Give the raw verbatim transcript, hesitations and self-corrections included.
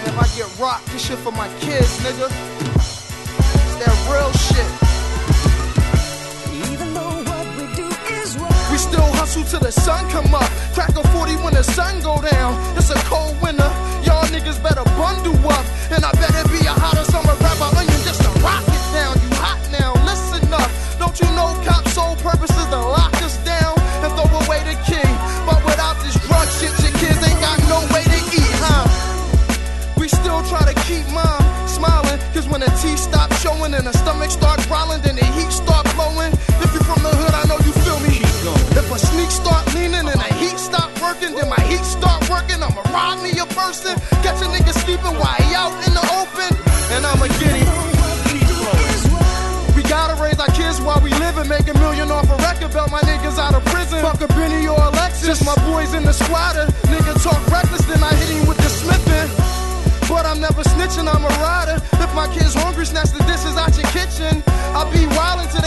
if I get rocked, this shit for my kids, nigga. It's that real shit. Even though what we do is wrong, we still hustle till the sun come up. Crack a forty when the sun go down. It's a cold winter. Y'all niggas better bundle up. And I better be a hotter summer rapper onion just to rock it down. You hot now, listen up. Don't you know cops' sole purpose is to lock us down and throw away the key? But without this drug shit, your kids ain't got no way to eat, huh? We still try to keep mom smiling, cause when the teeth stop showing and the stomach start growling, then the heat start blowing. If you from the hood, I know you feel me. If a sneak start leaning and the heat stop working, then my heat start working. I'ma rob me a person, catch a nigga sleeping while he out in the open, and I'ma get him. We gotta raise our kids while we live and make a million off a record belt. My niggas out of prison, fuck a Benny or a Lexus. Just my boys in the squatter. Nigga talk reckless, then I hit him with the smithing. But I'm never snitching, I'm a rider. If my kid's hungry, snatch the dishes out your kitchen. I'll be wildin' till